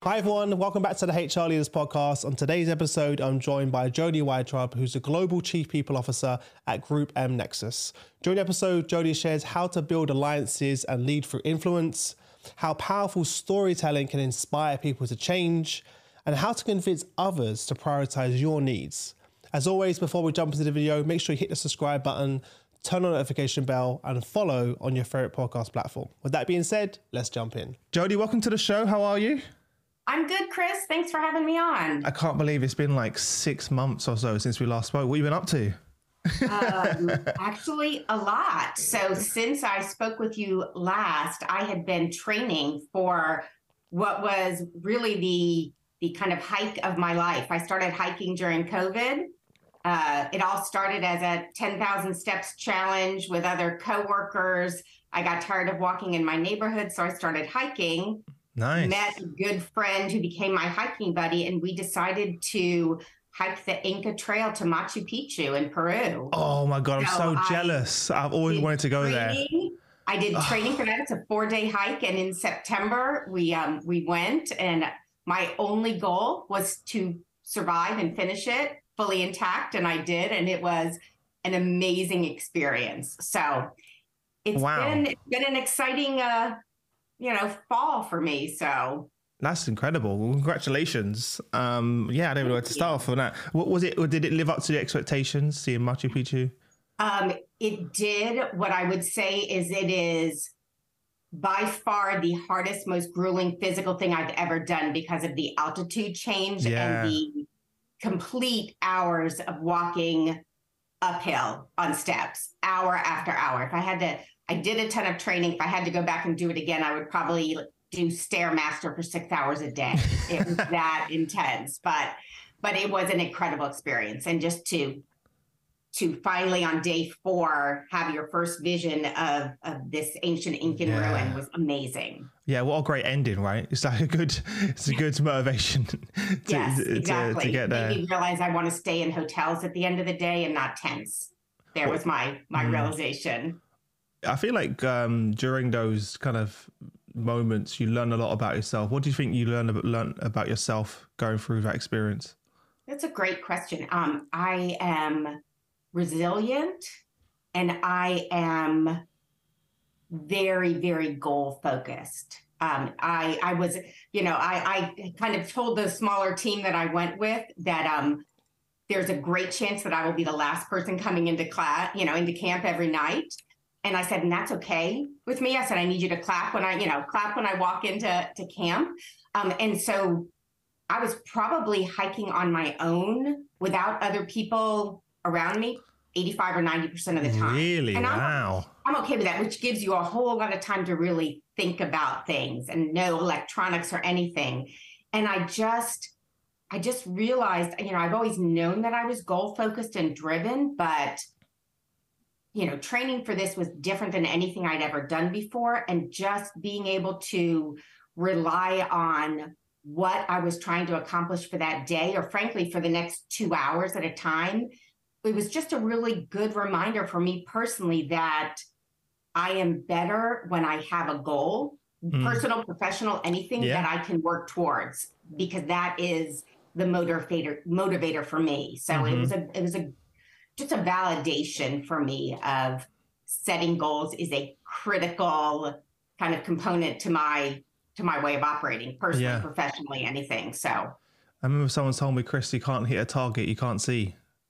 Hi everyone, welcome back to the HR Leaders Podcast. On today's episode, I'm joined by Jodie Weintraub, who's the Global Chief People Officer at Group M Nexus. During the episode, Jodie shares how to build alliances and lead through influence, how powerful storytelling can inspire people to change, and how to convince others to prioritize your needs. As always, before we jump into the video, make sure you hit the subscribe button, turn on the notification bell, and follow on your favorite podcast platform. With that being said, let's jump in. Jodie, welcome to the show. How are you? I'm good, Chris. Thanks for having me on. I can't believe it's been like 6 months or so since we last spoke. What have you been up to? Actually, a lot. So since I spoke with you last, I had been training for what was really the kind of hike of my life. I started hiking during COVID. It all started as a 10,000 steps challenge with other coworkers. I got tired of walking in my neighborhood, so I started hiking. Nice. Met a good friend who became my hiking buddy, and we decided to hike the Inca Trail to Machu Picchu in Peru. Oh my God, I'm so jealous. I've always wanted to go there. I did training for that. It's a 4-day hike, and in September we went, and my only goal was to survive and finish it fully intact, and I did, and it was an amazing experience. So it's been an exciting fall for me. So that's incredible. Well, congratulations. I don't even know where to start off on that. What was it, or did it live up to the expectations, seeing Machu Picchu? It did. What I would say is it is by far the hardest, most grueling physical thing I've ever done because of the altitude change and the complete hours of walking uphill on steps, hour after hour. I did a ton of training. If I had to go back and do it again, I would probably do Stairmaster for 6 hours a day. It was that intense, but it was an incredible experience. And just to finally on day 4 have your first vision of this ancient Incan ruin was amazing. Yeah, what a great ending, right? It's like it's a good motivation to get there. Made me realize I want to stay in hotels at the end of the day and not tents. There was my realization. I feel like during those kind of moments, you learn a lot about yourself. What do you think you learn about yourself going through that experience? That's a great question. I am resilient, and I am very, very goal focused. I was, I kind of told the smaller team that I went with that there's a great chance that I will be the last person coming into class, into camp every night. And I said, and that's okay with me. I said, I need you to clap when I walk into camp. And so I was probably hiking on my own without other people around me 85 or 90% of the time. Really? And wow. I'm okay with that, which gives you a whole lot of time to really think about things and no electronics or anything. And I just realized, I've always known that I was goal focused and driven, but training for this was different than anything I'd ever done before. And just being able to rely on what I was trying to accomplish for that day, or frankly, for the next 2 hours at a time, it was just a really good reminder for me personally that I am better when I have a goal, personal, professional, anything that I can work towards, because that is the motivator for me. So it was just a validation for me of setting goals is a critical kind of component to my way of operating, personally, professionally, anything. So I remember someone told me, Chris, you can't hit a target you can't see.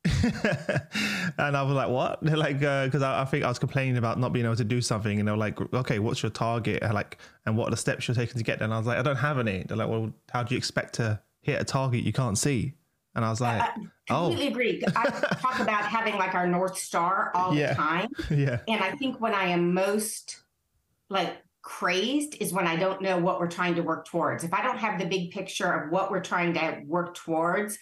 And I was like, what? They're like, because I think I was complaining about not being able to do something, and they were like, okay, what's your target? And what are the steps you're taking to get there? And I was like, I don't have any. They're like, well, how do you expect to hit a target you can't see? And I was like, I completely agree. I talk about having like our North Star all the time. Yeah. And I think when I am most crazed is when I don't know what we're trying to work towards. If I don't have the big picture of what we're trying to work towards,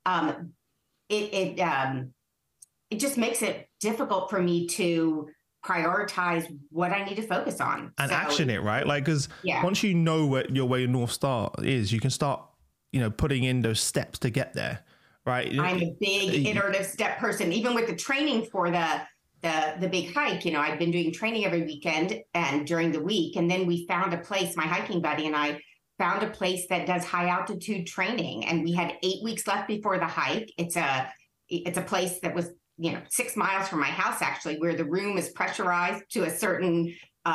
it just makes it difficult for me to prioritize what I need to focus on. And action it, right? Because once you know where your North Star is, you can start, putting in those steps to get there, right? I'm a big iterative step person. Even with the training for the big hike, I've been doing training every weekend and during the week. And then we found a place, my hiking buddy and I found a place that does high altitude training, and we had 8 weeks left before the hike. It's a place that was 6 miles from my house, actually, where the room is pressurized to a certain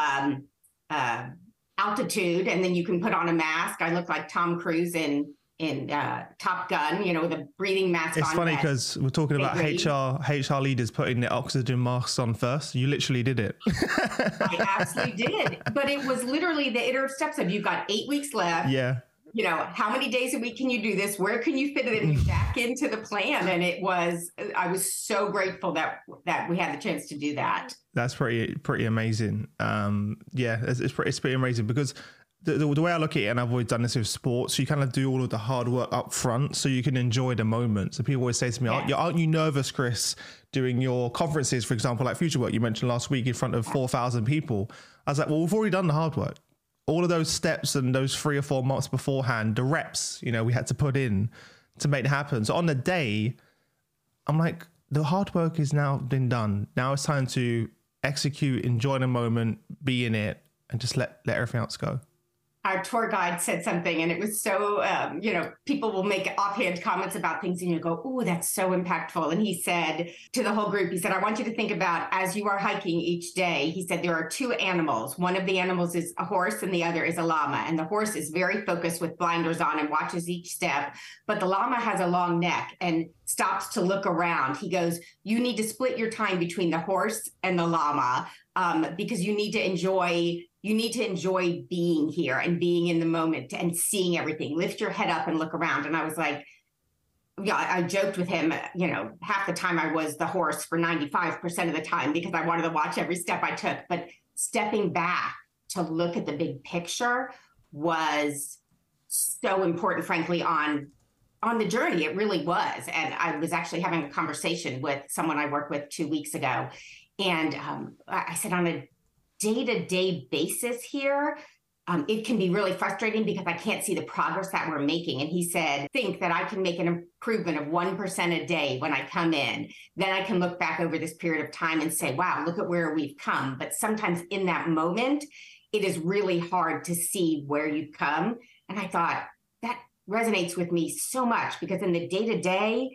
altitude, and then you can put on a mask. I look like Tom Cruise in Top Gun, with a breathing mask on. It's funny because we're talking about HR leaders putting the oxygen masks on first. You literally did it. I absolutely did. But it was literally the iterative steps of, you've got 8 weeks left. Yeah. How many days a week can you do this? Where can you fit it back into the plan? And I was so grateful that we had the chance to do that. That's pretty amazing. It's pretty amazing because the way I look at it, and I've always done this with sports, you kind of do all of the hard work up front so you can enjoy the moment. So people always say to me, aren't you nervous, Chris, doing your conferences, for example, like Future Work you mentioned last week in front of 4,000 people? I was like, well, we've already done the hard work. All of those steps and those 3 or 4 months beforehand, the reps, we had to put in to make it happen. So on the day, I'm like, the hard work is now been done. Now it's time to execute, enjoy the moment, be in it, and just let everything else go. Our tour guide said something, and it was so, people will make offhand comments about things and you go, "Ooh, that's so impactful." And he said to the whole group, he said, "I want you to think about, as you are hiking each day," he said, "there are 2 animals. One of the animals is a horse and the other is a llama. And the horse is very focused with blinders on and watches each step. But the llama has a long neck and stops to look around." He goes, "You need to split your time between the horse and the llama because you need to enjoy being here and being in the moment and seeing everything. Lift your head up and look around." And I was like, I joked with him, half the time I was the horse for 95% of the time because I wanted to watch every step I took. But stepping back to look at the big picture was so important, frankly, on the journey. It really was. And I was actually having a conversation with someone I worked with 2 weeks ago. And I said, on a day-to-day basis here, it can be really frustrating because I can't see the progress that we're making. And he said, think that I can make an improvement of 1% a day when I come in. Then I can look back over this period of time and say, wow, look at where we've come. But sometimes in that moment, it is really hard to see where you've come. And I thought that resonates with me so much because in the day-to-day,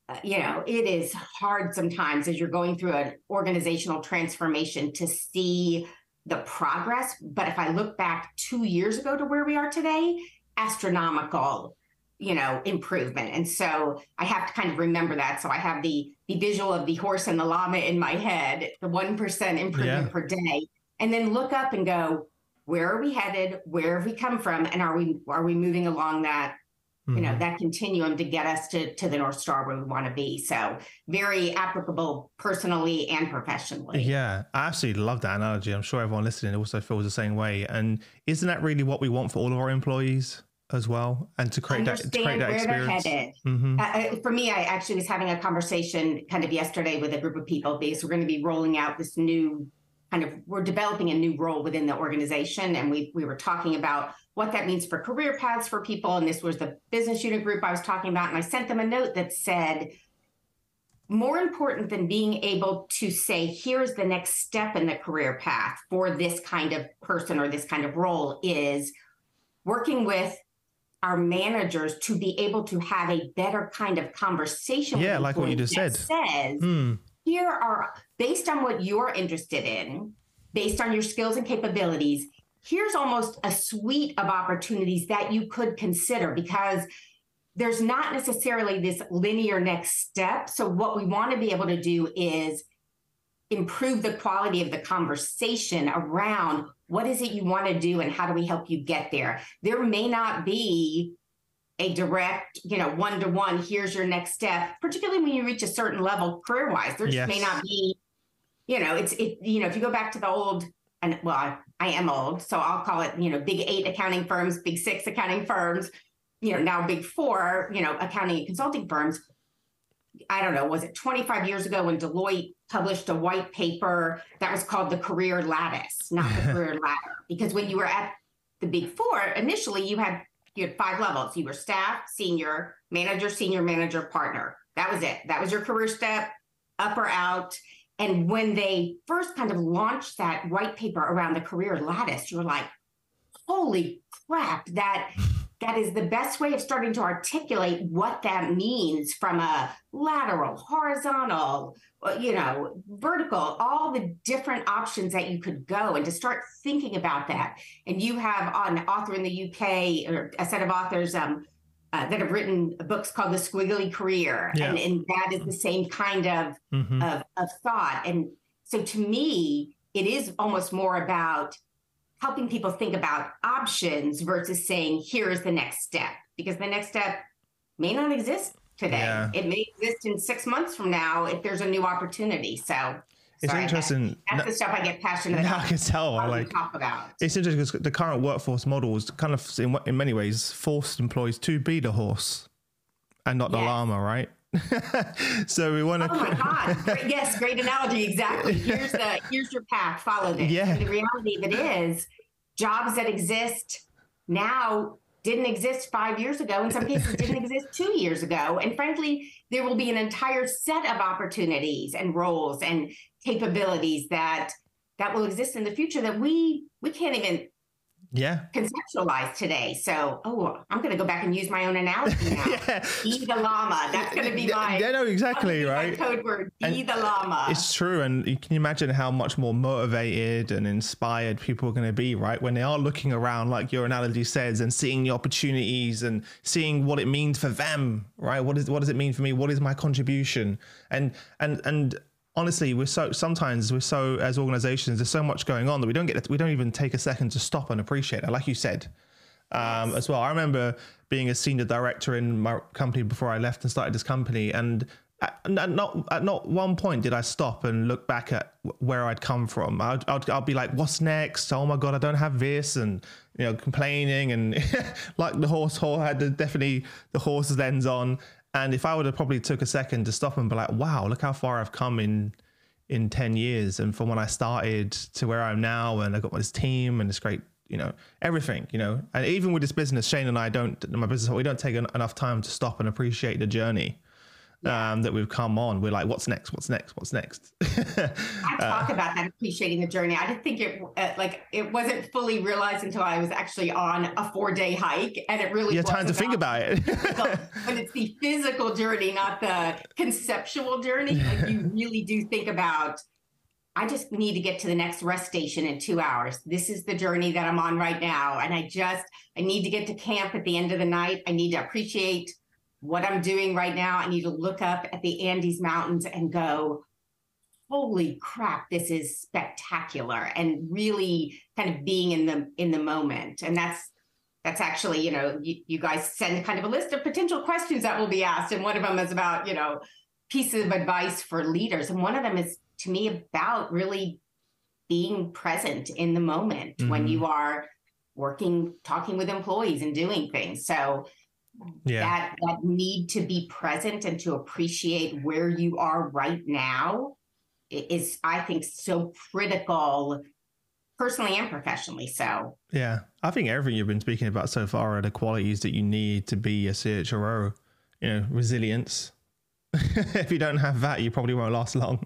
it is hard sometimes as you're going through an organizational transformation to see the progress. But if I look back 2 years ago to where we are today, astronomical, improvement. And so I have to kind of remember that. So I have the visual of the horse and the llama in my head, the 1% improvement per day, and then look up and go, where are we headed? Where have we come from? And are we moving along that that continuum to get us to the North Star where we want to be. So very applicable personally and professionally. Yeah, I absolutely love that analogy. I'm sure everyone listening also feels the same way. And isn't that really what we want for all of our employees as well? And to create that experience. They're headed. Mm-hmm. For me, I actually was having a conversation kind of yesterday with a group of people because we're going to be rolling out this new we're developing a new role within the organization. And we were talking about what that means for career paths for people. And this was the business unit group I was talking about. And I sent them a note that said, more important than being able to say, here's the next step in the career path for this kind of person or this kind of role is working with our managers to be able to have a better kind of conversation. Yeah, like what you just said. Says, here are, based on what you're interested in, based on your skills and capabilities, here's almost a suite of opportunities that you could consider because there's not necessarily this linear next step. So what we want to be able to do is improve the quality of the conversation around what is it you want to do and how do we help you get there. There may not be a direct, one-to-one, here's your next step, particularly when you reach a certain level career-wise. There just may not be, if you go back to the old, and well, I am old, so I'll call it, big 8 accounting firms, big 6 accounting firms, now big 4, accounting and consulting firms. I don't know, was it 25 years ago when Deloitte published a white paper that was called the Career Lattice, not the Career Ladder? Because when you were at the big 4, initially you had 5 levels. You were staff, senior manager, partner. That was it. That was your career step, up or out. And when they first kind of launched that white paper around the career lattice, you were like, holy crap, that is the best way of starting to articulate what that means from a lateral, horizontal, vertical, all the different options that you could go, and to start thinking about that. And you have an author in the UK, or a set of authors that have written books called The Squiggly Career. Yeah. And that is the same kind of thought. And so to me, it is almost more about helping people think about options versus saying, here is the next step, because the next step may not exist today. Yeah. It may exist in 6 months from now if there's a new opportunity. So it's interesting. That's the stuff I get passionate about. I can tell. Talk about. It's interesting because the current workforce model is kind of, in many ways, forced employees to be the horse and not the llama, right? So we want to. Oh my God! Yes, great analogy. Exactly. Here's your path. Follow this. Yeah. And the reality of it is, jobs that exist now didn't exist 5 years ago. In some cases, didn't exist 2 years ago. And frankly, there will be an entire set of opportunities and roles and capabilities that will exist in the future that we can't even conceptualize today. So, I'm going to go back and use my own analogy now. Be the llama. That's going to be my exactly right. My code word. Be the llama. It's true, and you can imagine how much more motivated and inspired people are going to be, right, when they are looking around, like your analogy says, and seeing the opportunities and seeing what it means for them, right? What does it mean for me? What is my contribution? And honestly, sometimes as organizations, there's so much going on that we don't even take a second to stop and appreciate it, like you said. As well, I remember being a senior director in my company before I left and started this company, and at not one point did I stop and look back at where I'd come from. I'll be like, what's next? Oh my God, I don't have this, and complaining, and like the horse had definitely the horse's lens on. And if I would have probably took a second to stop and be like, wow, look how far I've come in 10 years. And from when I started to where I'm now, and I got this team and this great, everything, and even with this business, Shane and I we don't take enough time to stop and appreciate the journey that we've come on. We're like, what's next? I talk about that, appreciating the journey. I didn't think it wasn't fully realized until I was actually on a 4-day hike, and it really was time to think about it. But it's the physical journey, not the conceptual journey. Like, you really do think about, I just need to get to the next rest station in 2 hours. This is the journey that I'm on right now, and I need to get to camp at the end of the night. I need to appreciate what I'm doing right now. I need to look up at the Andes Mountains and go, holy crap, this is spectacular, and really kind of being in the moment. And that's actually, you guys send kind of a list of potential questions that will be asked. And one of them is about, pieces of advice for leaders. And one of them is, to me, about really being present in the moment when you are working, talking with employees and doing things. So that need to be present and to appreciate where you are right now is, I think, so critical, personally and professionally. So I think everything you've been speaking about so far are the qualities that you need to be a CHRO. Resilience. If you don't have that, you probably won't last long.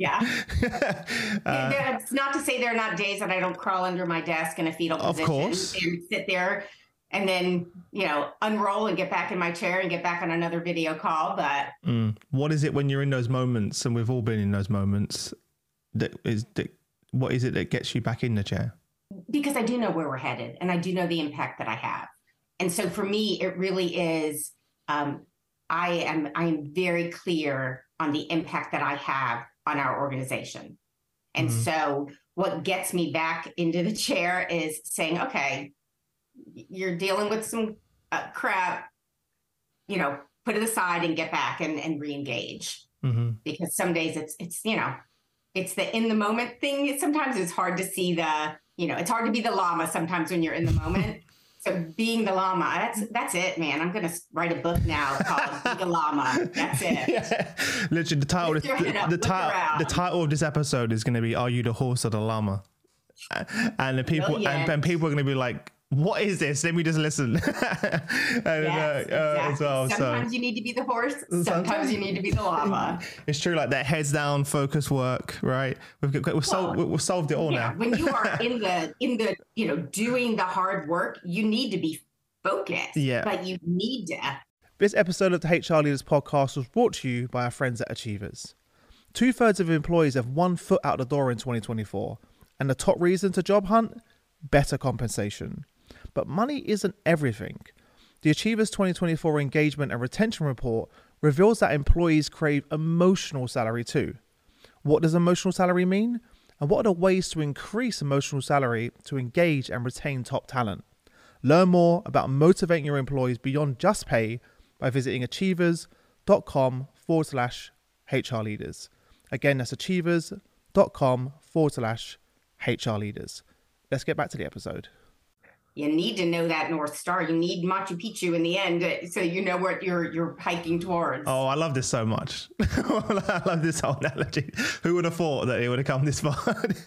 It's not to say there are not days that I don't crawl under my desk in a fetal position, of course, and sit there and then, unroll and get back in my chair and get back on another video call. But what is it when you're in those moments, and we've all been in those moments, what is it that gets you back in the chair? Because I do know where we're headed, and I do know the impact that I have. And so for me, it really is, I am very clear on the impact that I have on our organization. And so what gets me back into the chair is saying, okay, you're dealing with some crap, put it aside and get back and re-engage. Because some days it's the in the moment thing. Sometimes it's hard to see it's hard to be the llama sometimes when you're in the moment. So being the llama, that's it, man. I'm going to write a book now called Be the Llama. That's it. Literally, the title of this episode is going to be, Are You the Horse or the Llama? And the people and people are going to be like, what is this? Let me just listen. And, Yes, exactly. as well. Sometimes you need to be the horse. Sometimes you need to be the llama. It's true, like that heads down, focus work, right? We've solved it all now. When you are in the doing the hard work, you need to be focused. Yeah. But you need to. This episode of the HR Leaders Podcast was brought to you by our friends at Achievers. 2/3 of employees have one foot out the door in 2024. And the top reason to job hunt? Better compensation. But money isn't everything. The Achievers 2024 Engagement and Retention Report reveals that employees crave emotional salary too. What does emotional salary mean? And what are the ways to increase emotional salary to engage and retain top talent? Learn more about motivating your employees beyond just pay by visiting achievers.com/HR leaders. Again, that's achievers.com/HR leaders. Let's get back to the episode. You need to know that North Star. You need Machu Picchu in the end, so you know what you're hiking towards. Oh, I love this so much. I love this whole analogy. Who would have thought that it would have come this far?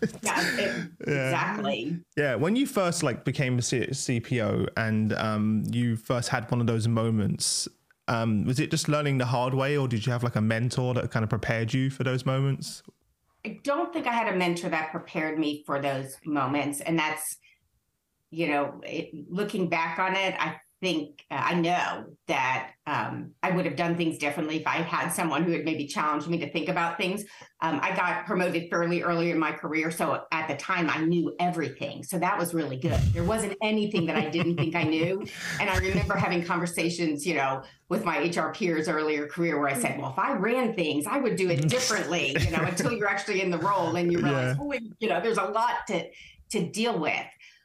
Exactly. Yeah, when you first became a CPO and you first had one of those moments, was it just learning the hard way, or did you have a mentor that kind of prepared you for those moments? I don't think I had a mentor that prepared me for those moments, and that's, looking back on it, I think I know that I would have done things differently if I had someone who had maybe challenged me to think about things. I got promoted fairly early in my career, so at the time I knew everything. So that was really good. There wasn't anything that I didn't think I knew. And I remember having conversations, with my HR peers earlier career where I said, well, if I ran things, I would do it differently, until you're actually in the role and you realize, there's a lot to deal with.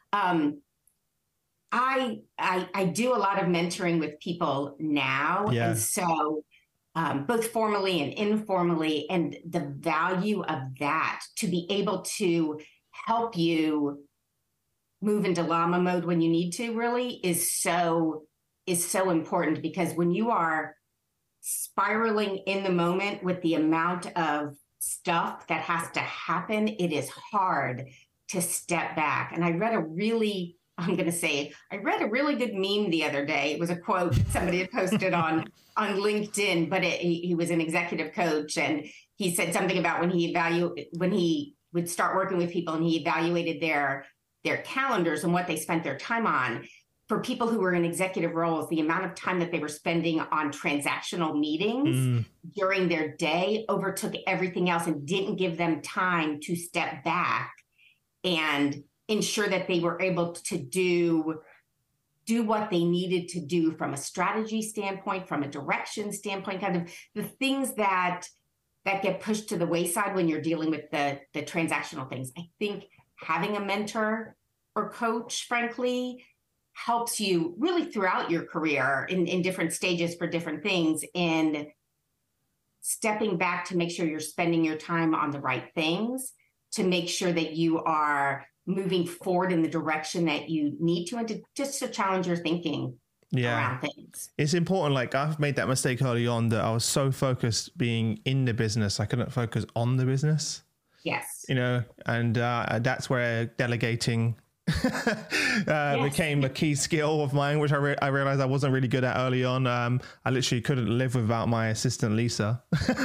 I do a lot of mentoring with people now. Yeah. And so both formally and informally, and the value of that to be able to help you move into llama mode when you need to really is so important, because when you are spiraling in the moment with the amount of stuff that has to happen, it is hard to step back. And I read a really good meme the other day. It was a quote that somebody had posted on LinkedIn, but he was an executive coach, and he said something about when he would start working with people and he evaluated their calendars and what they spent their time on. For people who were in executive roles, the amount of time that they were spending on transactional meetings during their day overtook everything else and didn't give them time to step back and ensure that they were able to do what they needed to do from a strategy standpoint, from a direction standpoint, kind of the things that get pushed to the wayside when you're dealing with the transactional things. I think having a mentor or coach, frankly, helps you really throughout your career in different stages for different things, in stepping back to make sure you're spending your time on the right things, to make sure that you are moving forward in the direction that you need to, and to challenge your thinking around things. It's important. I've made that mistake early on, that I was so focused being in the business, I couldn't focus on the business. Yes. And that's where delegating became a key skill of mine, which I realized I wasn't really good at early on. I literally couldn't live without my assistant Lisa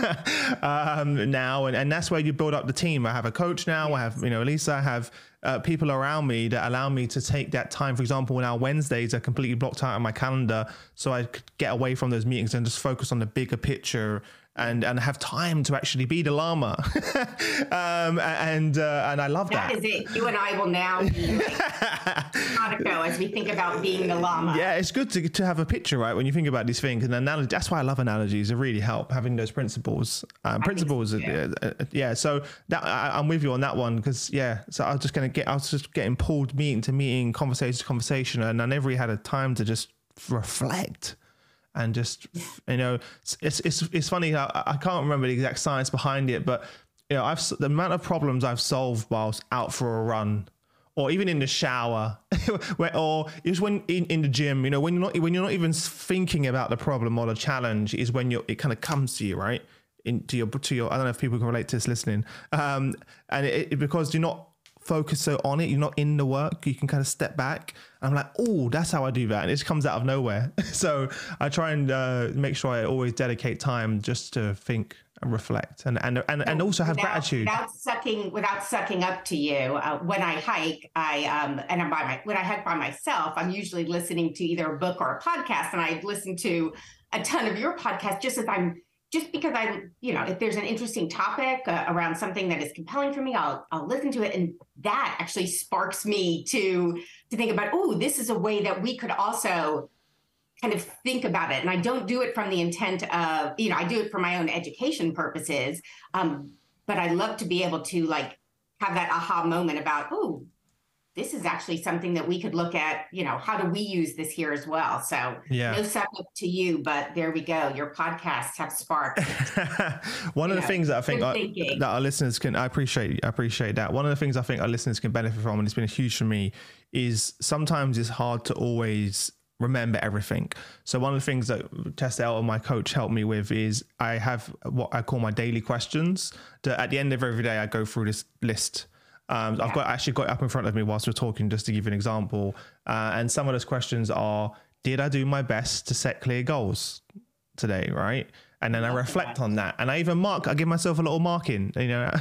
now, and that's where you build up the team. I have a coach now. Yes. I have Lisa. I have people around me that allow me to take that time. For example, when our Wednesdays are completely blocked out on my calendar, so I could get away from those meetings and just focus on the bigger picture and have time to actually be the llama. And I love that. That is it. You and I will now be Monaco as we think about being the llama. Yeah, it's good to have a picture, right? When you think about these things, and analogy. That's why I love analogies. They really help, having those principles. So that I'm with you on that one, because so I was just getting pulled meeting to meeting, conversation to conversation, and I never really had a time to just reflect. And just, it's funny. I can't remember the exact science behind it, but the amount of problems I've solved whilst out for a run, or even in the shower, or just when in the gym, when you're not even thinking about the problem or the challenge, is when it kind of comes to you, right? To your. I don't know if people can relate to this listening, and because you're not focused so on it, you're not in the work, you can kind of step back. I'm like, oh, that's how I do that. And it just comes out of nowhere. So I try and make sure I always dedicate time just to think and reflect and also have gratitude. Without sucking up to you, when I hike, when I hike by myself, I'm usually listening to either a book or a podcast, and I listen to a ton of your podcasts just because if there's an interesting topic around something that is compelling for me, I'll listen to it, and that actually sparks me to think about, oh, this is a way that we could also kind of think about it. And I don't do it from the intent of, I do it for my own education purposes. But I love to be able to have that aha moment about, oh, this is actually something that we could look at, how do we use this here as well? So no suck up to you, but there we go. Your podcasts have sparked. One of the things that I think that our listeners can, I appreciate that. One of the things I think our listeners can benefit from, and it's been huge for me, is sometimes it's hard to always remember everything. So one of the things that Tessa Elton, my coach, helped me with is I have what I call my daily questions. That at the end of every day, I go through this list. I've actually got it up in front of me whilst we're talking, just to give you an example. And some of those questions are, did I do my best to set clear goals today, right? And then I reflect on that, and I give myself a little marking,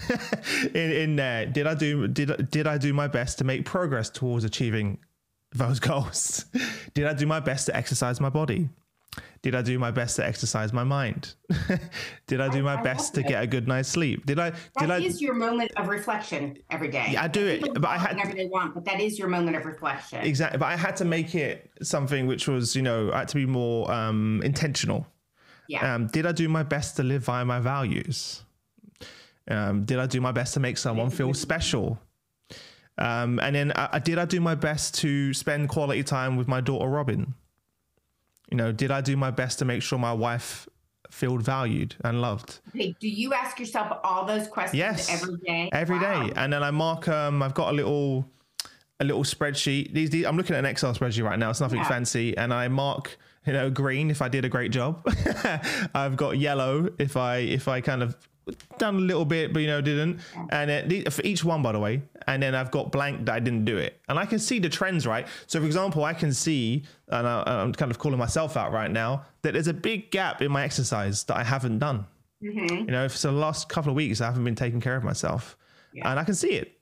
in there. Did I do my best to make progress towards achieving those goals? Did I do my best to exercise my body? Did I do my best to exercise my mind? Did I do my best to get a good night's sleep? That is your moment of reflection every day. Yeah, I do it, but I had whatever they want, but that is your moment of reflection. Exactly, but I had to make it something which was, I had to be more intentional. Yeah. Did I do my best to live by my values? Did I do my best to make someone feel special? And then did I do my best to spend quality time with my daughter, Robin? Did I do my best to make sure my wife felt valued and loved? Okay, do you ask yourself all those questions every day? Every day. And then I mark, I've got a little spreadsheet. I'm looking at an Excel spreadsheet right now. It's nothing fancy. And I mark, green if I did a great job. I've got yellow if I kind of done a little bit, but didn't. And for each one, by the way. And then I've got blank that I didn't do it. And I can see the trends, right? So for example, I can see, and I'm kind of calling myself out right now, that there's a big gap in my exercise that I haven't done. Mm-hmm. For the last couple of weeks, I haven't been taking care of myself, and I can see it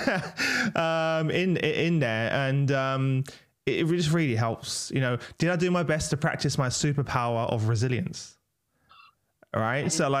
in there. And it just really helps. Did I do my best to practice my superpower of resilience? All right. So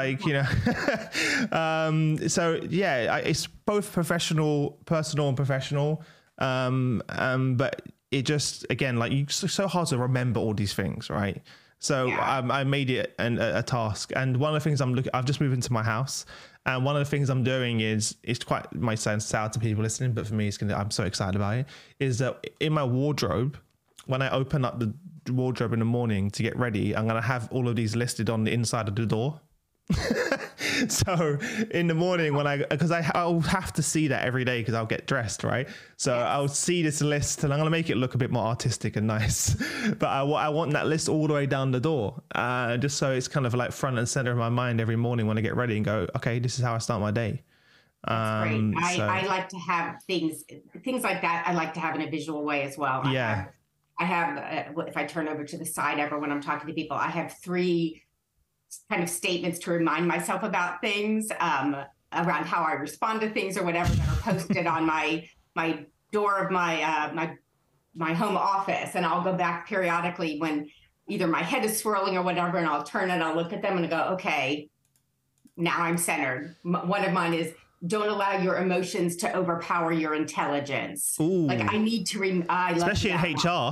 it's both personal and professional. But it just, again, it's so hard to remember all these things. Right. So I made it a task. And one of the things I've just moved into my house. And one of the things I'm doing might sound sour to people listening, but for me, I'm so excited about it, is that in my wardrobe, when I open up the wardrobe in the morning to get ready, I'm going to have all of these listed on the inside of the door. So in the morning because I'll have to see that every day because I'll get dressed, right? So I'll see this list and I'm going to make it look a bit more artistic and nice. But I want that list all the way down the door, just so it's kind of like front and center of my mind every morning when I get ready and go, okay, this is how I start my day. That's great. I like to have things like that. I like to have in a visual way as well. I have, if I turn over to the side ever when I'm talking to people, I have 3 kind of statements to remind myself about things, around how I respond to things or whatever, that are posted on my door of my home office. And I'll go back periodically when either my head is swirling or whatever, and I'll turn and I'll look at them and go, okay, now I'm centered. One of mine is, don't allow your emotions to overpower your intelligence. Ooh. I need to especially in HR.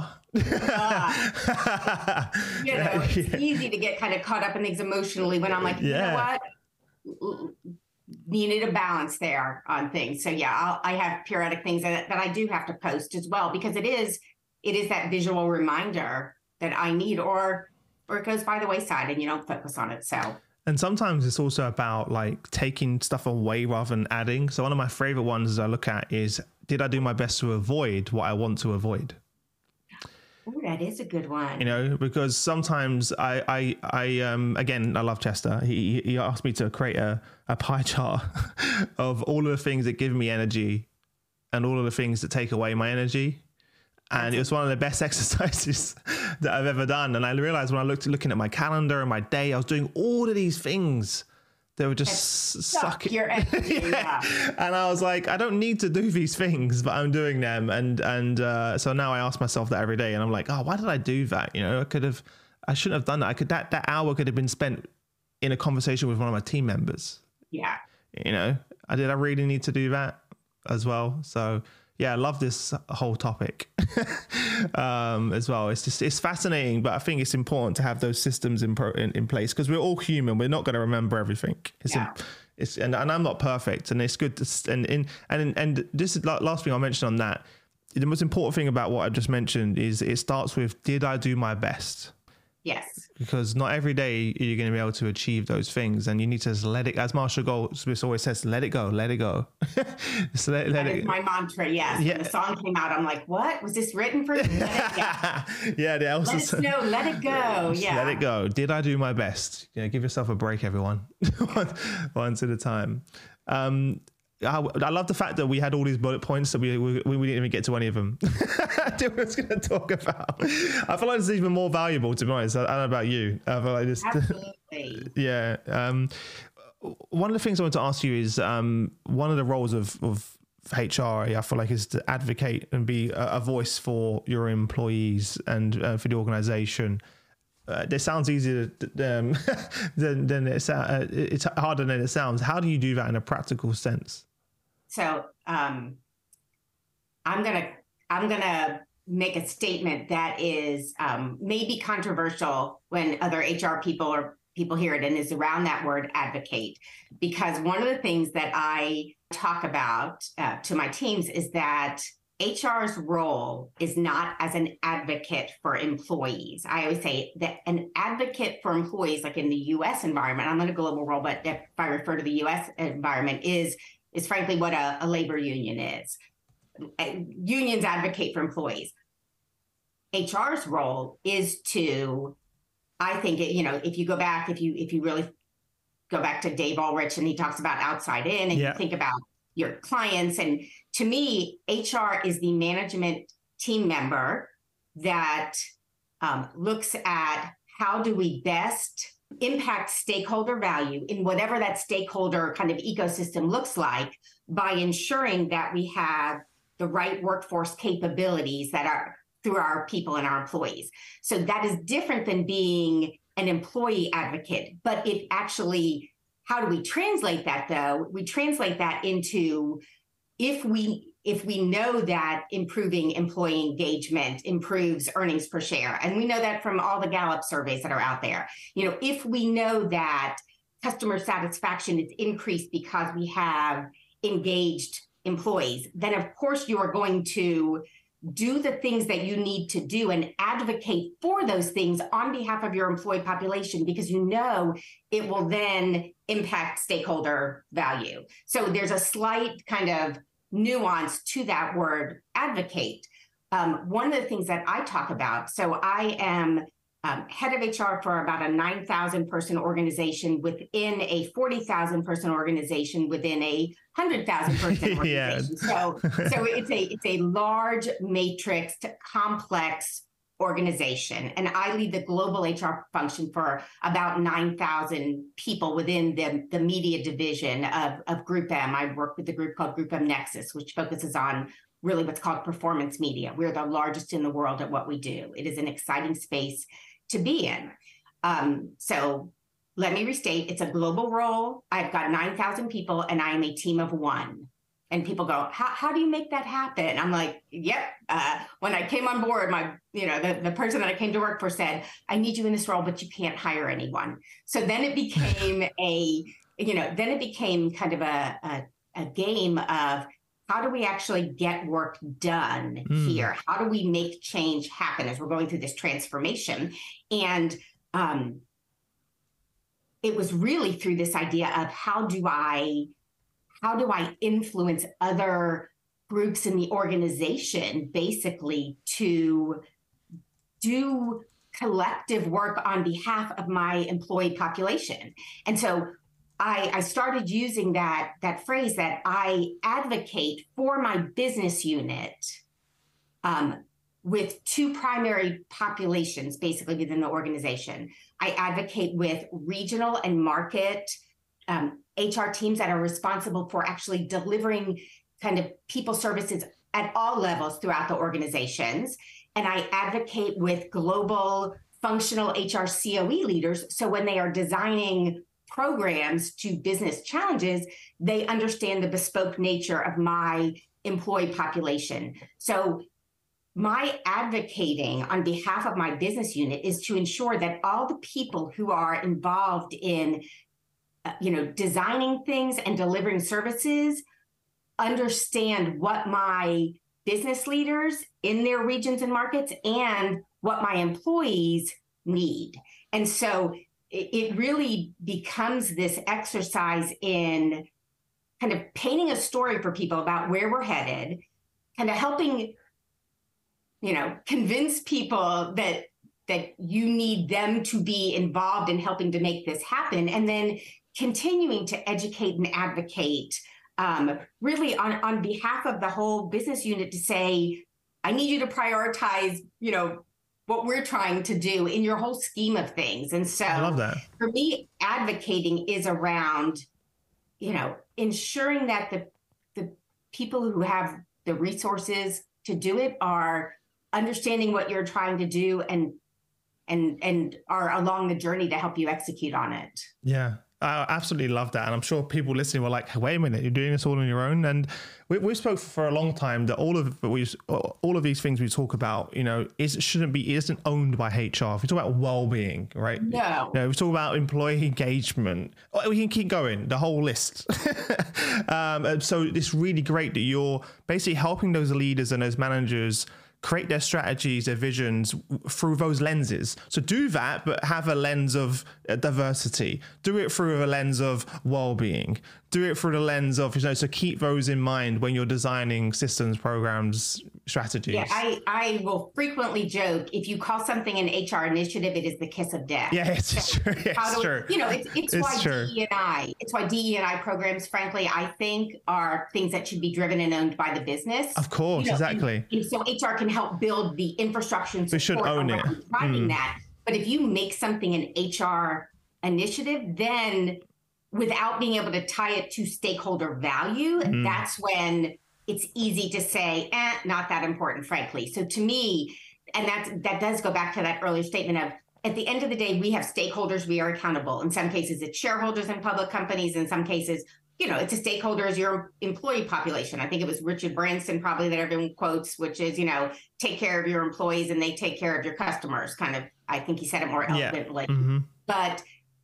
It's easy to get kind of caught up in things emotionally when I'm like, you know what? You need a balance there on things. So I have periodic things that I do have to post as well, because it is that visual reminder that I need, or it goes by the wayside and you don't focus on it. So. And sometimes it's also about taking stuff away rather than adding. So one of my favorite ones I look at is, did I do my best to avoid what I want to avoid? Oh, that is a good one. Because sometimes I again, I love Chester. He asked me to create a pie chart of all of the things that give me energy and all of the things that take away my energy. And it was one of the best exercises that I've ever done. And I realized when I looking at my calendar and my day, I was doing all of these things that were just sucking your energy. yeah. And I was like, I don't need to do these things, but I'm doing them. And so now I ask myself that every day, and I'm like, oh, why did I do that? You know, I shouldn't have done that. That hour could have been spent in a conversation with one of my team members. Yeah. You know, I really need to do that as well. So yeah, I love this whole topic as well. It's fascinating, but I think it's important to have those systems in place, because we're all human. We're not going to remember everything. And I'm not perfect, and it's good to, and this is last thing I'll mention on that. The most important thing about what I just mentioned is it starts with, did I do my best? Yes. Because not every day are you going to be able to achieve those things, and you need to just let it, as Marshall Goldsmith always says, let it go, let it go. So that is my mantra. Yes. Yeah. When the song came out, I'm like, what was this written for? Let it go. Yeah. Let it go. Yeah. Let it go. Did I do my best? You know, give yourself a break, everyone. Once at a time. I love the fact that we had all these bullet points that we didn't even get to any of them. I was going to talk about. I feel like it's even more valuable, to be honest. I don't know about you. I feel like this. Absolutely. Yeah. One of the things I want to ask you is one of the roles of HR, I feel like, is to advocate and be a voice for your employees and for the organization. This sounds easier than it's harder than it sounds. How do you do that in a practical sense? So I'm gonna make a statement that is maybe controversial when other HR people or people hear it, and is around that word advocate. Because one of the things that I talk about to my teams is that HR's role is not as an advocate for employees. I always say that an advocate for employees, like in the U.S. environment, I'm in a global role, but if I refer to the U.S. environment, is frankly what a labor union is. Unions advocate for employees. HR's role is to, I think, if you go back, if you really go back to Dave Ulrich, and he talks about outside in, and you think about your clients. And to me, HR is the management team member that looks at how do we best impact stakeholder value in whatever that stakeholder kind of ecosystem looks like, by ensuring that we have the right workforce capabilities that are through our people and our employees. So that is different than being an employee advocate. But it actually, how do we translate that, though? We translate that into, if we know that improving employee engagement improves earnings per share, and we know that from all the Gallup surveys that are out there, if we know that customer satisfaction is increased because we have engaged employees, then of course you are going to do the things that you need to do and advocate for those things on behalf of your employee population, because it will then impact stakeholder value. So there's a slight kind of nuance to that word advocate. One of the things that I talk about, so I am head of HR for about a 9,000 person organization within a 40,000 person organization within a 100,000 person organization. So it's a large matrixed, complex organization. And I lead the global HR function for about 9,000 people within the media division of Group M. I work with the group called Group M Nexus, which focuses on really what's called performance media. We're the largest in the world at what we do. It is an exciting space to be in. So let me restate, it's a global role. I've got 9,000 people and I am a team of one. And people go, how do you make that happen? I'm like, yep. When I came on board, the person that I came to work for said, I need you in this role, but you can't hire anyone. So then it became kind of a game of, how do we actually get work done here? How do we make change happen as we're going through this transformation? And it was really through this idea of how do I influence other groups in the organization, basically, to do collective work on behalf of my employee population. And so I started using that phrase that I advocate for my business unit with two primary populations, basically within the organization. I advocate with regional and market HR teams that are responsible for actually delivering kind of people services at all levels throughout the organizations. And I advocate with global functional HR COE leaders. So when they are designing programs to business challenges, they understand the bespoke nature of my employee population. So my advocating on behalf of my business unit is to ensure that all the people who are involved in designing things and delivering services understand what my business leaders in their regions and markets and what my employees need. And so it really becomes this exercise in kind of painting a story for people about where we're headed, kind of helping, convince people that you need them to be involved in helping to make this happen, and then continuing to educate and advocate really on behalf of the whole business unit to say, I need you to prioritize, what we're trying to do in your whole scheme of things. And so I love that. For me, advocating is around, ensuring that the people who have the resources to do it are understanding what you're trying to do and are along the journey to help you execute on it. Yeah. I absolutely love that. And I'm sure people listening were like, wait a minute, you're doing this all on your own. And we've spoke for a long time that all of these things we talk about, isn't owned by HR. If we talk about well-being, right? No. We talk about employee engagement. We can keep going, the whole list. So it's really great that you're basically helping those leaders and those managers create their strategies, their visions through those lenses. So do that, but have a lens of diversity. Do it through a lens of well-being. Do it through the lens of, so keep those in mind when you're designing systems, programs, strategies. Yeah, I will frequently joke, if you call something an HR initiative, it is the kiss of death. Yeah, it's true. It's true. It's why true. DE&I programs, frankly, I think are things that should be driven and owned by the business. Of course, exactly. And so HR can help build the infrastructure and support should own it. Driving that. But if you make something an HR initiative, then without being able to tie it to stakeholder value, that's when it's easy to say, not that important, frankly. So to me, and that does go back to that earlier statement of, at the end of the day, we have stakeholders, we are accountable. In some cases, it's shareholders in public companies. In some cases, it's a stakeholder as your employee population. I think it was Richard Branson probably that everyone quotes, which is, take care of your employees and they take care of your customers. Kind of, I think he said it more eloquently. Yeah. Mm-hmm. But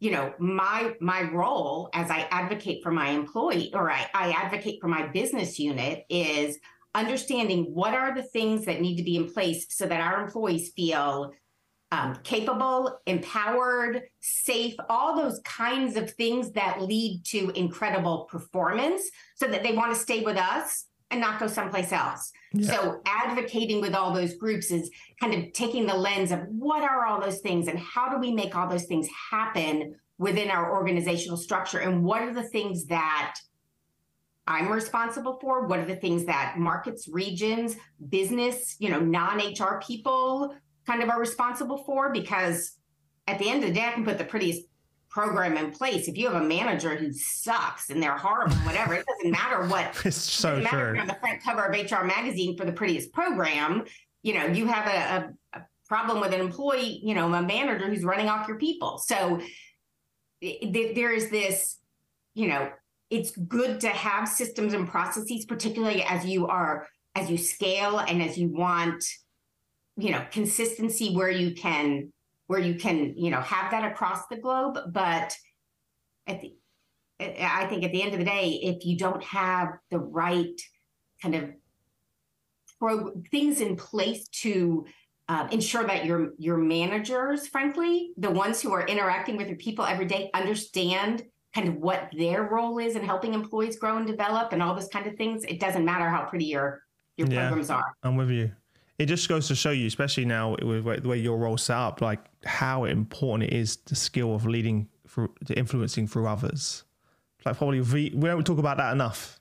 my role as I advocate for my employee, or I advocate for my business unit, is understanding what are the things that need to be in place so that our employees feel capable, empowered, safe, all those kinds of things that lead to incredible performance so that they want to stay with us and not go someplace else. Yeah. So advocating with all those groups is kind of taking the lens of what are all those things and how do we make all those things happen within our organizational structure, and what are the things that I'm responsible for? What are the things that markets, regions, business, non-HR people kind of are responsible for? Because at the end of the day, I can put the prettiest program in place. If you have a manager who sucks and they're horrible, whatever, it doesn't matter what. It's so true. On the front cover of HR Magazine for the prettiest program, you have a problem with an employee, a manager who's running off your people. So there is this, it's good to have systems and processes, particularly as you scale and as you want, consistency where you can, have that across the globe. But I think at the end of the day, if you don't have the right kind of things in place to ensure that your managers, frankly, the ones who are interacting with your people every day, understand kind of what their role is in helping employees grow and develop and all those kind of things, it doesn't matter how pretty your programs are. I'm with you. It just goes to show you, especially now with the way your role's set up, like how important it is the skill of leading through, to influencing through others. Like probably we don't talk about that enough.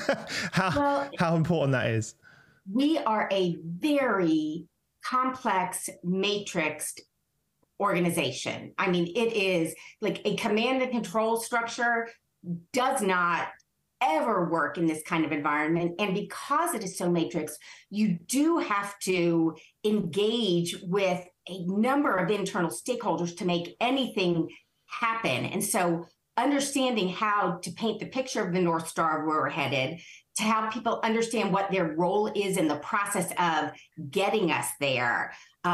how important that is. We are a very complex matrixed organization. I mean, it is like a command and control structure does not ever work in this kind of environment. And because it is so matrix, you do have to engage with a number of internal stakeholders to make anything happen. And so understanding how to paint the picture of the North Star of where we're headed, to help people understand what their role is in the process of getting us there.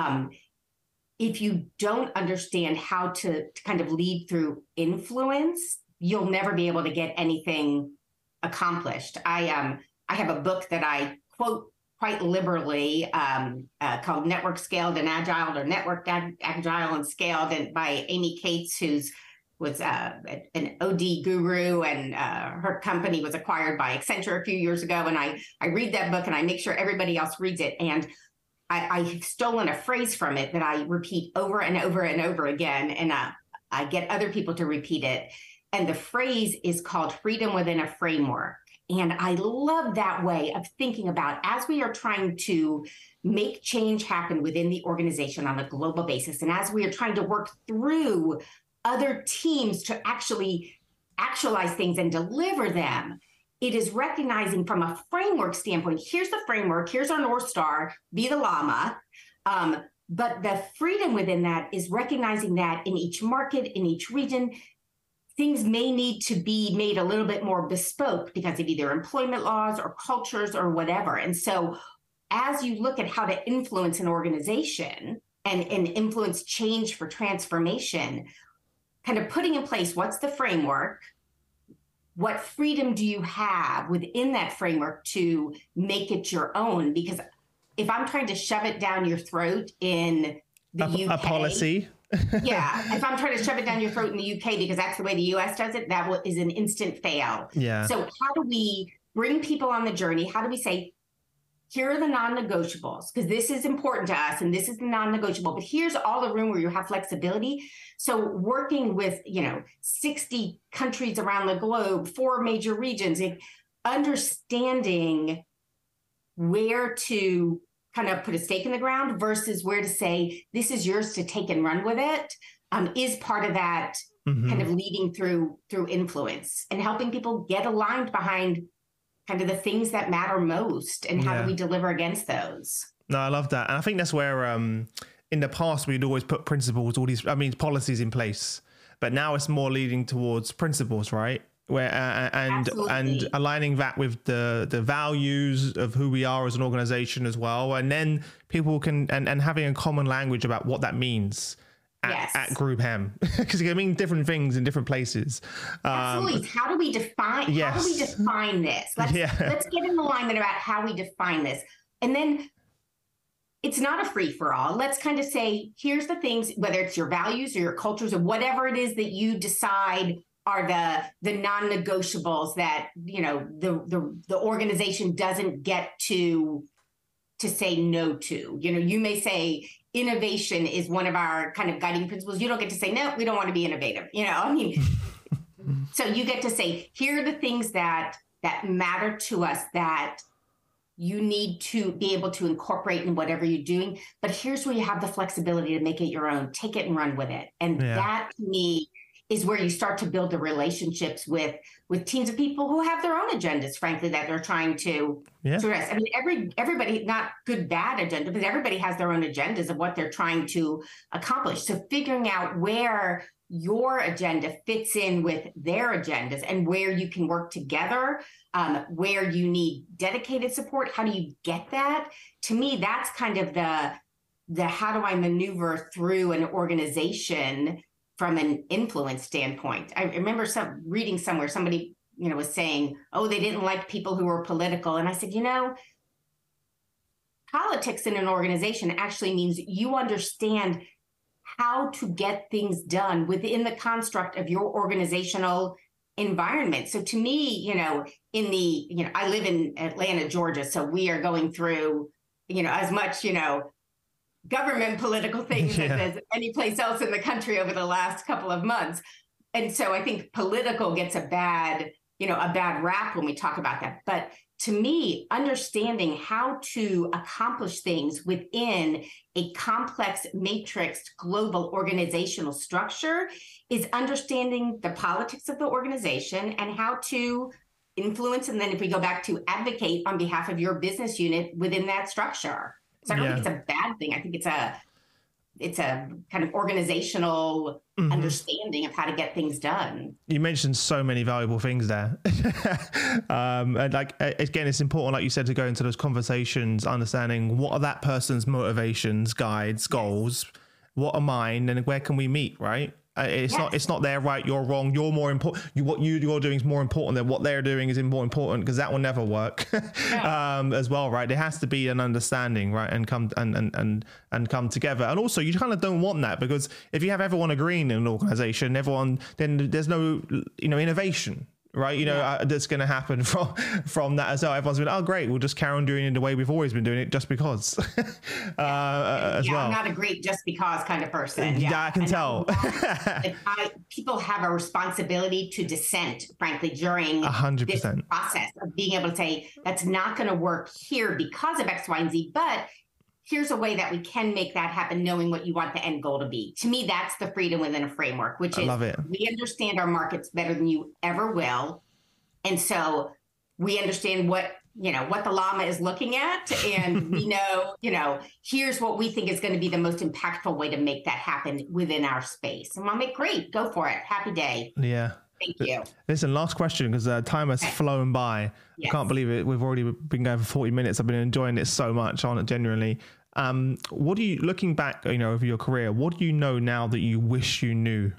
If you don't understand how to kind of lead through influence, you'll never be able to get anything accomplished. I have a book that I quote quite liberally called Network Scaled and Agile, or Network Agile and Scaled, and by Amy Cates, who's was an OD guru, and her company was acquired by Accenture a few years ago. And I read that book and I make sure everybody else reads it. And I've stolen a phrase from it that I repeat over and over and over again. And I get other people to repeat it. And the phrase is called freedom within a framework. And I love that way of thinking about, as we are trying to make change happen within the organization on a global basis, and as we are trying to work through other teams to actually actualize things and deliver them, it is recognizing from a framework standpoint, here's the framework, here's our North Star, be the llama. But the freedom within that is recognizing that in each market, in each region, things may need to be made a little bit more bespoke because of either employment laws or cultures or whatever. And so as you look at how to influence an organization and influence change for transformation, kind of putting in place, what's the framework? What freedom do you have within that framework to make it your own? Because if I'm trying to shove it down your throat in the UK, a policy. Yeah, if I'm trying to shove it down your throat in the UK because that's the way the US does it, that is an instant fail. Yeah. So how do we bring people on the journey? How do we say, here are the non-negotiables, because this is important to us and this is the non-negotiable, but here's all the room where you have flexibility. So working with, 60 countries around the globe, 4 major regions, understanding where to kind of put a stake in the ground versus where to say, this is yours to take and run with it, is part of that kind of leading through influence and helping people get aligned behind kind of the things that matter most, and how do we deliver against those? No, I love that. And I think that's where in the past we'd always put principles, policies in place, but now it's more leading towards principles, right? Where and aligning that with the values of who we are as an organization as well. And then people can, and having a common language about what that means at Group M, because it can mean different things in different places. Absolutely. How do we define this? Let's get in alignment about how we define this. And then it's not a free for all. Let's kind of say, here's the things, whether it's your values or your cultures or whatever it is that you decide are the non-negotiables that, the organization doesn't get to say no to. You may say innovation is one of our kind of guiding principles. You don't get to say, no, we don't want to be innovative. So you get to say, here are the things that matter to us that you need to be able to incorporate in whatever you're doing. But here's where you have the flexibility to make it your own, take it and run with it. And that to me is where you start to build the relationships with teams of people who have their own agendas, frankly, that they're trying to address. I mean, everybody, not good, bad agenda, but everybody has their own agendas of what they're trying to accomplish. So figuring out where your agenda fits in with their agendas and where you can work together, where you need dedicated support, how do you get that? To me, that's kind of the how do I maneuver through an organization from an influence standpoint. I remember reading somewhere, somebody, was saying, oh, they didn't like people who were political. And I said, politics in an organization actually means you understand how to get things done within the construct of your organizational environment. So to me, I live in Atlanta, Georgia, so we are going through, as much, government political things as any place else in the country over the last couple of months. and so I think political gets a bad rap when we talk about that. But to me, understanding how to accomplish things within a complex matrix global organizational structure is understanding the politics of the organization and how to influence. And then if we go back to advocate on behalf of your business unit within that structure. So I don't think it's a bad thing. I think it's a kind of organizational understanding of how to get things done. You mentioned so many valuable things there. And like, again, it's important, like you said, to go into those conversations, understanding what are that person's motivations, guides, goals, what are mine, and where can we meet, right? It's not their right, you're wrong, you're more important. What you're doing is more important than what they're doing is more important, because that will never work. As well, right? There has to be an understanding, right, and come come together. And also, you kind of don't want that, because if you have everyone agreeing in an organization, then there's no innovation. Right, that's going to happen from that as well. Everyone's been, oh great, we'll just carry on doing it the way we've always been doing it, just because. As well. I'm not a great just because kind of person. Yeah, I can tell. People have a responsibility to dissent, frankly, during 100% this process of being able to say that's not going to work here because of X, Y, and Z, but here's a way that we can make that happen, knowing what you want the end goal to be. To me, that's the freedom within a framework, which is we understand our markets better than you ever will. And so we understand what the llama is looking at. And we know, here's what we think is going to be the most impactful way to make that happen within our space. And I'm like, great, go for it. Happy day. Yeah. Thank you. Listen, last question, because time has flown by. Yes. I can't believe it. We've already been going for 40 minutes. I've been enjoying it so much on it, genuinely. What do you, looking back, over your career, what do you know now that you wish you knew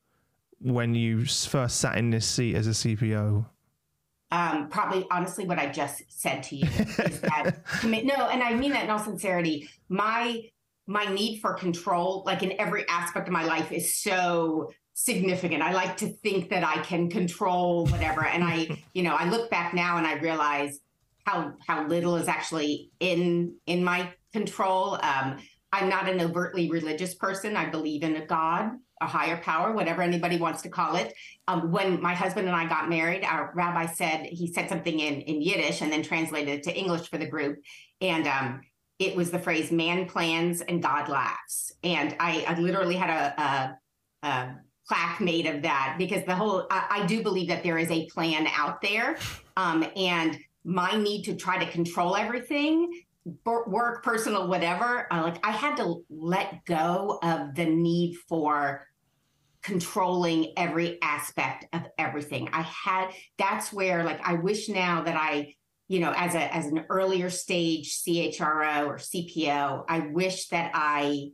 when you first sat in this seat as a CPO? Probably, honestly, what I just said to you is that, no, and I mean that in all sincerity, my need for control, like in every aspect of my life, is so significant. I like to think that I can control whatever. And I look back now and I realize how little is actually in my control. I'm not an overtly religious person. I believe in a God, a higher power, whatever anybody wants to call it. When my husband and I got married, our rabbi said something in Yiddish and then translated it to English for the group. And it was the phrase, man plans and God laughs. And I literally had a plaque made of that, because I do believe that there is a plan out there. And my need to try to control everything, work, personal, whatever, I had to let go of the need for controlling every aspect of everything. That's where, I wish now that I, as an earlier stage CHRO or CPO, I wish that I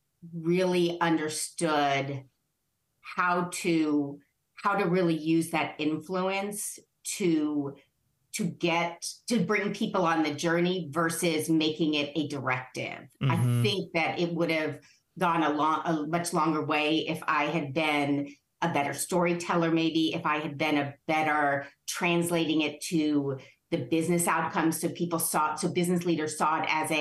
really understood how to really use that influence to bring people on the journey versus making it a directive. I think that it would have gone a much longer way if I had been a better storyteller, maybe if I had been a better translating it to the business outcomes. So business leaders saw it as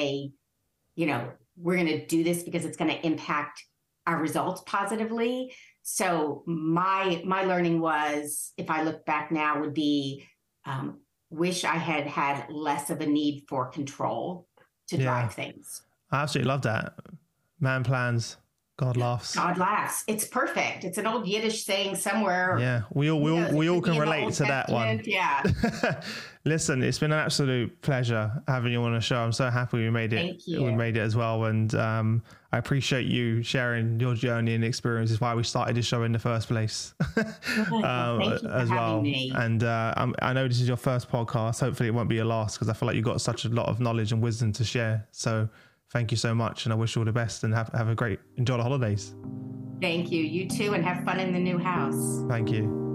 we're going to do this because it's going to impact our results positively. So my learning was, if I look back now, would be, wish I had less of a need for control to drive things. I absolutely love that. Man plans, God laughs. God laughs. It's perfect. It's an old Yiddish saying somewhere. Yeah, we all can relate to that one. Yeah. Listen, it's been an absolute pleasure having you on the show. I'm so happy we made it. Thank you. We made it as well, and I appreciate you sharing your journey and experiences, why we started the show in the first place. Thank you for having me. And I know this is your first podcast. Hopefully, it won't be your last, because I feel like you've got such a lot of knowledge and wisdom to share. So thank you so much, and I wish you all the best, and enjoy the holidays. Thank you. You too, and have fun in the new house. Thank you.